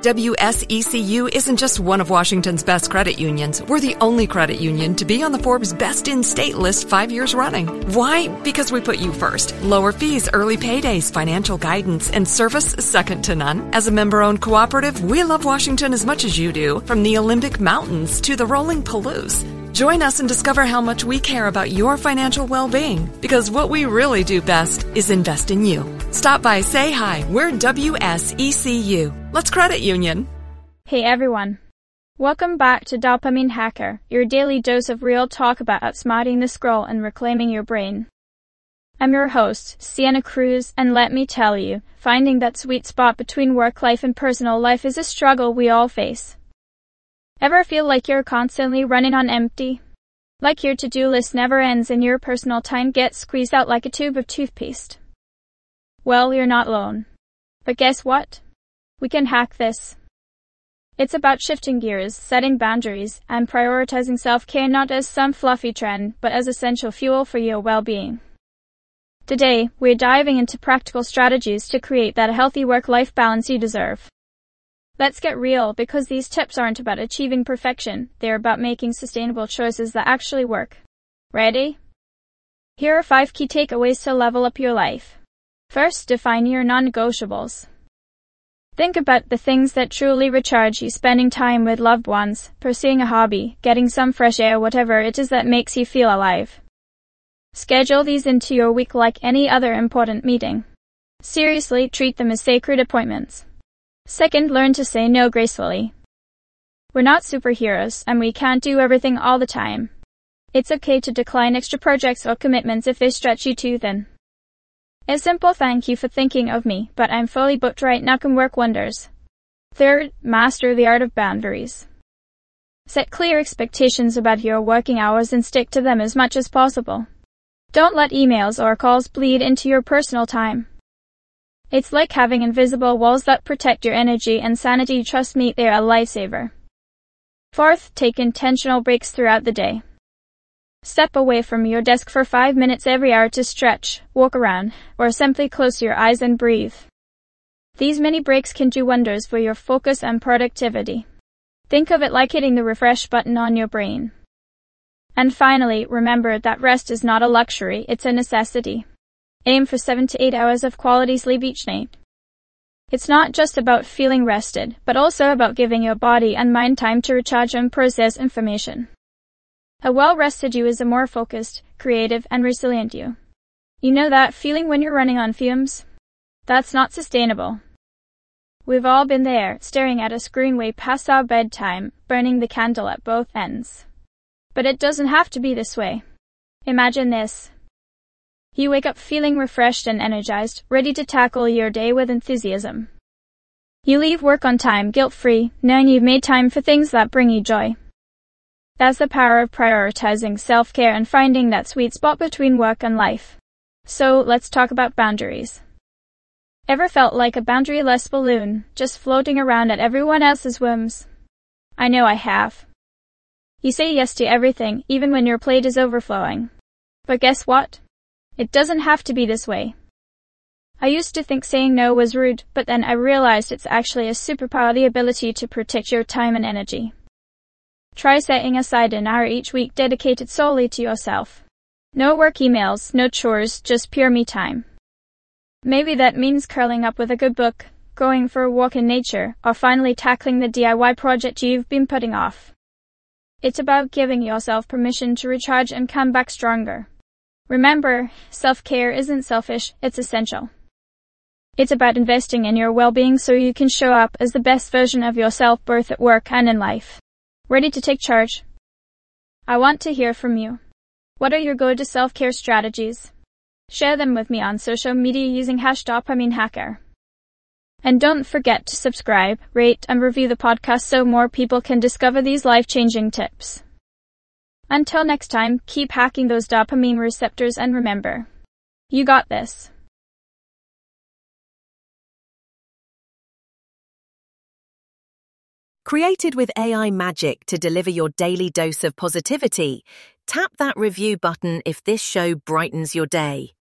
WSECU isn't just one of Washington's best credit unions. We're the only credit union to be on the Forbes Best in State list 5 years running. Why? Because we put you first. Lower fees, early paydays, financial guidance, and service second to none. As a member-owned cooperative, we love Washington as much as you do, from the Olympic Mountains to the rolling Palouse. Join us and discover how much we care about your financial well-being, because what we really do best is invest in you. Stop by, say hi. We're WSECU. Let's credit union. Hey everyone. Welcome back to Dopamine Hacker, your daily dose of real talk about outsmarting the scroll and reclaiming your brain. I'm your host, Sienna Cruz, and let me tell you, finding that sweet spot between work life and personal life is a struggle we all face. Ever feel like you're constantly running on empty? Like your to-do list never ends and your personal time gets squeezed out like a tube of toothpaste? Well, you're not alone. But guess what? We can hack this. It's about shifting gears, setting boundaries, and prioritizing self-care not as some fluffy trend, but as essential fuel for your well-being. Today, we're diving into practical strategies to create that healthy work-life balance you deserve. Let's get real, because these tips aren't about achieving perfection, they're about making sustainable choices that actually work. Ready? Here are 5 key takeaways to level up your life. First, define your non-negotiables. Think about the things that truly recharge you: spending time with loved ones, pursuing a hobby, getting some fresh air, whatever it is that makes you feel alive. Schedule these into your week like any other important meeting. Seriously, treat them as sacred appointments. Second, learn to say no gracefully. We're not superheroes, and we can't do everything all the time. It's okay to decline extra projects or commitments if they stretch you too thin. A simple thank you for thinking of me, but I'm fully booked right now can work wonders. Third, master the art of boundaries. Set clear expectations about your working hours and stick to them as much as possible. Don't let emails or calls bleed into your personal time. It's like having invisible walls that protect your energy and sanity. Trust me, they're a lifesaver. Fourth, take intentional breaks throughout the day. Step away from your desk for 5 minutes every hour to stretch, walk around, or simply close your eyes and breathe. These mini breaks can do wonders for your focus and productivity. Think of it like hitting the refresh button on your brain. And finally, remember that rest is not a luxury, it's a necessity. Aim for 7 to 8 hours of quality sleep each night. It's not just about feeling rested, but also about giving your body and mind time to recharge and process information. A well-rested you is a more focused, creative, and resilient you. You know that feeling when you're running on fumes? That's not sustainable. We've all been there, staring at a screen way past our bedtime, burning the candle at both ends. But it doesn't have to be this way. Imagine this. You wake up feeling refreshed and energized, ready to tackle your day with enthusiasm. You leave work on time, guilt-free, knowing you've made time for things that bring you joy. That's the power of prioritizing self-care and finding that sweet spot between work and life. So, let's talk about boundaries. Ever felt like a boundaryless balloon, just floating around at everyone else's whims? I know I have. You say yes to everything, even when your plate is overflowing. But guess what? It doesn't have to be this way. I used to think saying no was rude, but then I realized it's actually a superpower: the ability to protect your time and energy. Try setting aside an hour each week dedicated solely to yourself. No work emails, no chores, just pure me time. Maybe that means curling up with a good book, going for a walk in nature, or finally tackling the DIY project you've been putting off. It's about giving yourself permission to recharge and come back stronger. Remember, self-care isn't selfish, it's essential. It's about investing in your well-being so you can show up as the best version of yourself both at work and in life. Ready to take charge? I want to hear from you. What are your go-to self-care strategies? Share them with me on social media using #DopamineHacker. And don't forget to subscribe, rate, and review the podcast so more people can discover these life-changing tips. Until next time, keep hacking those dopamine receptors and remember, you got this. Created with AI magic to deliver your daily dose of positivity, tap that review button if this show brightens your day.